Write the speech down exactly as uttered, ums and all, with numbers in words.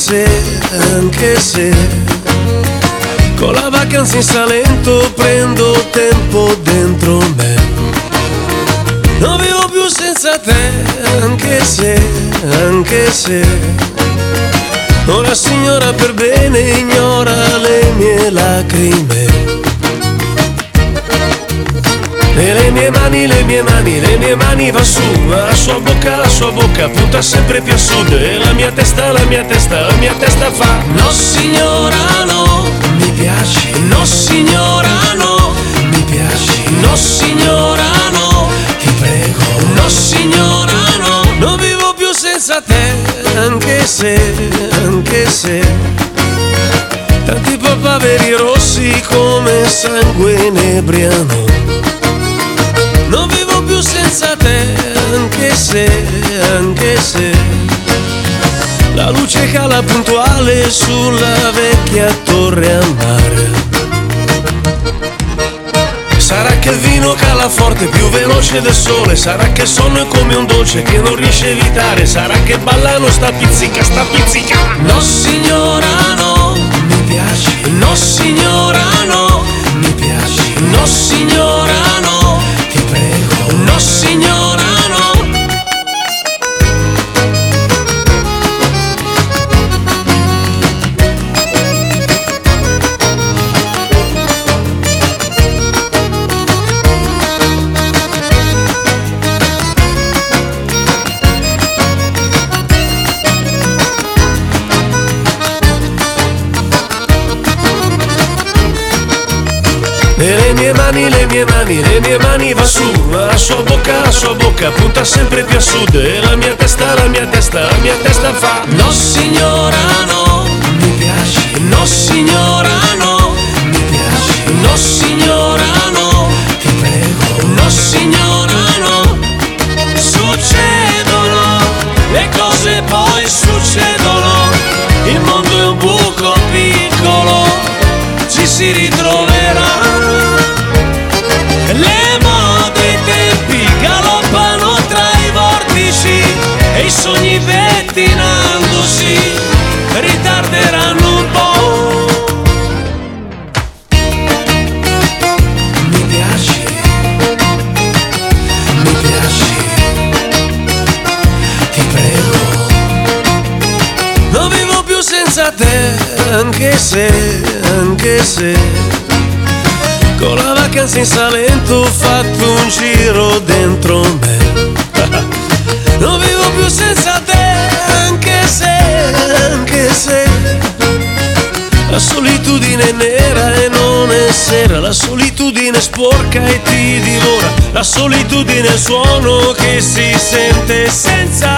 se, anche se con la vacanza in Salento prendo tempo dentro me. Non vivo più senza te, anche se, anche se una signora per bene ignora le mie lacrime. E le mie mani, le mie mani, le mie mani va su, ma la sua bocca, la sua bocca punta sempre più a sud. E la mia testa, la mia testa, la mia testa fa no signora no, mi piaci. No signora no, mi piaci. No signora no, ti prego. No signora no, non vivo più senza te, anche se, anche se tanti papaveri rossi come sangue inebriano. Non vivo più senza te, anche se, anche se la luce cala puntuale sulla vecchia torre a mare. Sarà che il vino cala forte, più veloce del sole. Sarà che il sonno è come un dolce che non riesce a evitare. Sarà che ballano sta pizzica, sta pizzica. No signora no, mi piaci. No signora no, mi piaci. No signora no, ti prego. No signora no. E le mie mani, le mie mani, le mie mani va su, ma la sua bocca, la sua bocca punta sempre più a sud. E la mia testa, la mia testa, la mia testa fa no signora no, mi piaci. No signora no, mi piaci. No signora no, ti prego. No signora no. Succedono le cose, poi succedono. Il mondo è un buco piccolo, ci si ritroverà. Le mode e i tempi galoppano tra i vortici e i sogni pettinandosi ritarderanno un po'. Mi piaci, mi piaci, ti prego. Non vivo più senza te, anche se, anche se con la vacanza in Salento ho fatto un giro dentro me. Non vivo più senza te, anche se, anche se la solitudine è nera e non è sera. La solitudine è sporca e ti divora. La solitudine è il suono che si sente senza